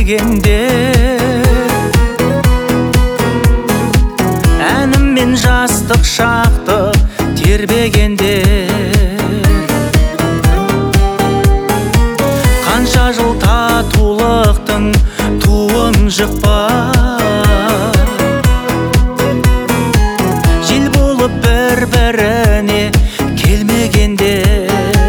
келмегендер, әніммен жастық шақты тербегендер. Қанша жыл татулықтың туын жықпа, жел болып бір-біріне келмегендер.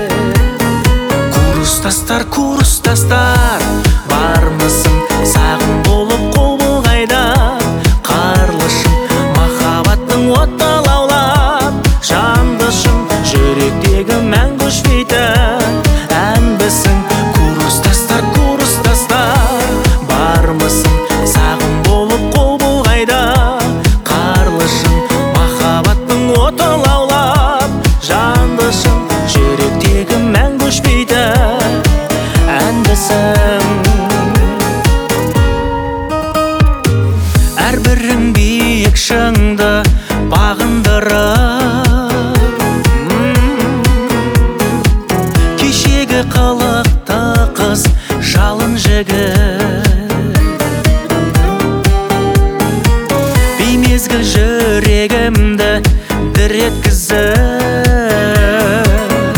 Курстастар, бармысың сағым болып қобылғайда? Қарлышым махаббаттың оты лаулап, жандышым жүректегі мәңгі өшпейтін әнбісің. Курстастар, бармысың сағым болып қобылғайда? Қарлышым махаббаттың оты лаулап, жандышым жүректегі мәңгі өшпейтін әнбісің. Әрбірің биік шыңды бағындырып, кешегі қылықты қыз жалын жігіт, беймезгіл жүрегімді дір еткізіп,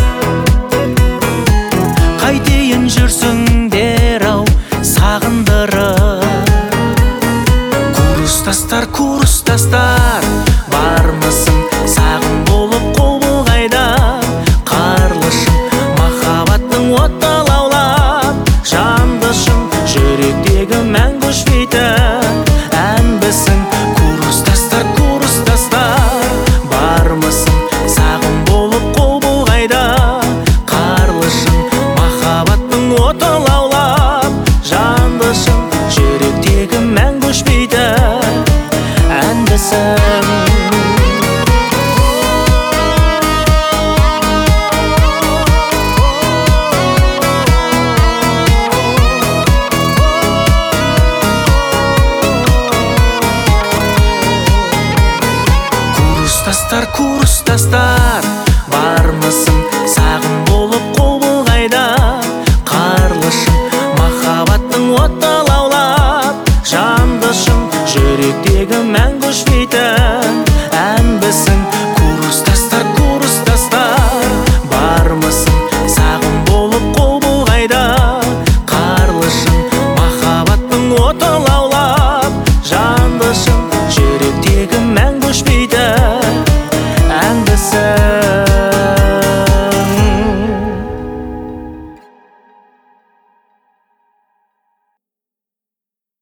қайтейін жүрсіңдер ау сағындырып. Курстастар, бармысың сағым болып қобылғайда? Қарлышым махаббаттың оты лаулап, жандышым жүректегі мәңгі өшпейтін әнбісің. Курстастар, бармысың сағым болып қобылғайда? Қарлышым махаббаттың оты лаулап, жандышым жүректегі мәңгі өшпейтін әнбісің. Курстастар, бармысың сағым болып қобылғайда? Қарлышым махаббаттың оты лаулап, жандышым жүректегі мәңгі өшпейтін әнбісің. Курстастар, бармысың сағым болып қобылғайда? Қарлышым махаббаттың оты лаулап, жандышым жүректегі мәңгі өшпейтін